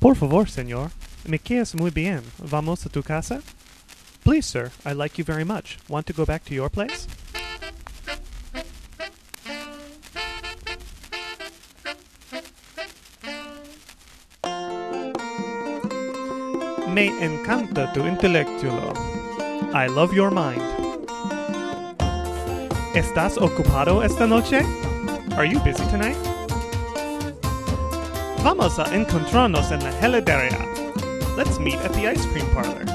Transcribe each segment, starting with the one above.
Por favor, señor. Me quedas muy bien. Vamos a tu casa? Please, sir. I like you very much. Want to go back to your place? Me encanta tu intelectual. I love your mind. ¿Estás ocupado esta noche? Are you busy tonight? Vamos a encontrarnos en la heladería. Let's meet at the ice cream parlor.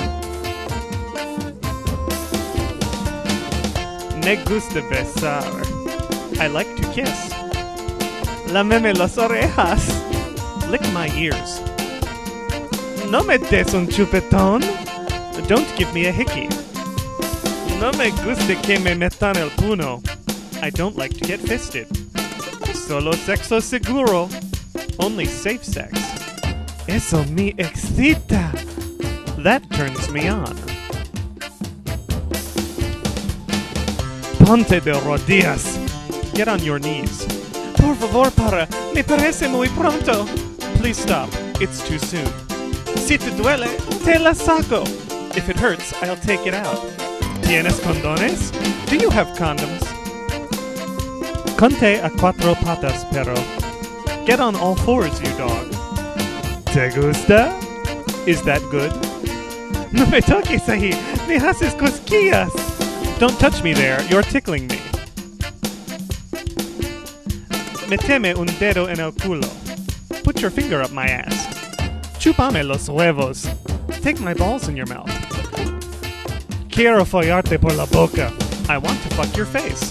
Me gusta besar. I like to kiss. Lámeme las orejas. Lick my ears. No me des un chupetón. Don't give me a hickey. No me gusta que me metan el puño. I don't like to get fisted. Solo sexo seguro. Only safe sex. Eso me excita. That turns me on. Ponte de rodillas. Get on your knees. Por favor, para. Me parece muy pronto. Please stop. It's too soon. Si te duele, te la saco. If it hurts, I'll take it out. ¿Tienes condones? Do you have condoms? Conte a cuatro patas, perro. Get on all fours, you dog. ¿Te gusta? Is that good? No me toques ahí. Me haces cosquillas. Don't touch me there. You're tickling me. Meteme un dedo en el culo. Put your finger up my ass. Chúpame los huevos. Take my balls in your mouth. Quiero follarte por la boca. I want to fuck your face.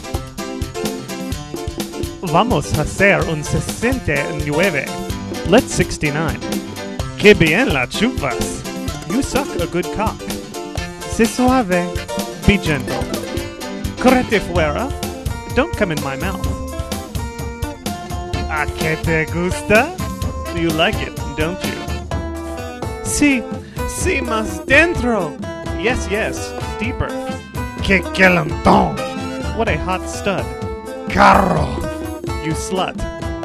Vamos a hacer un 69. Let's 69. Que bien la chupas. You suck a good cock. Sé suave. Be gentle. Correte fuera. Don't come in my mouth. ¿A que te gusta? You like it, don't you? Sí, sí, más dentro. Yes, yes, deeper. Que calentón. What a hot stud. Carro. You slut.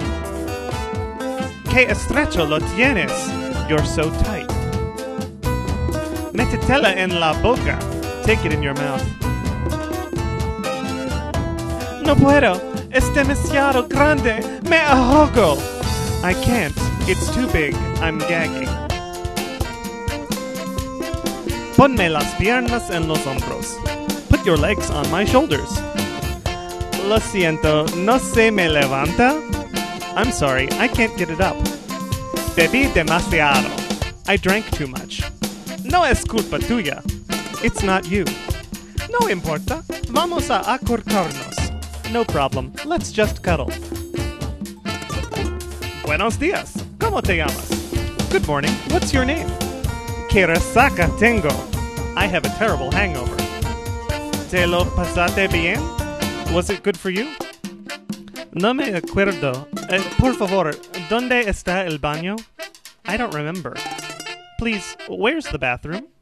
Que estrecho lo tienes. You're so tight. Métetela en la boca. Take it in your mouth. No puedo. Es demasiado grande. Me ahogo. I can't. It's too big. I'm gagging. Ponme las piernas en los hombros. Put your legs on my shoulders. Lo siento, no se me levanta. I'm sorry, I can't get it up. Bebí demasiado. I drank too much. No es culpa tuya. It's not you. No importa. Vamos a acurcarnos. No problem. Let's just cuddle. Buenos días. ¿Cómo te llamas? Good morning. What's your name? Que resaca tengo. I have a terrible hangover. ¿Te lo pasaste bien? Was it good for you? No me acuerdo. Por favor, ¿dónde está el baño? I don't remember. Please, where's the bathroom?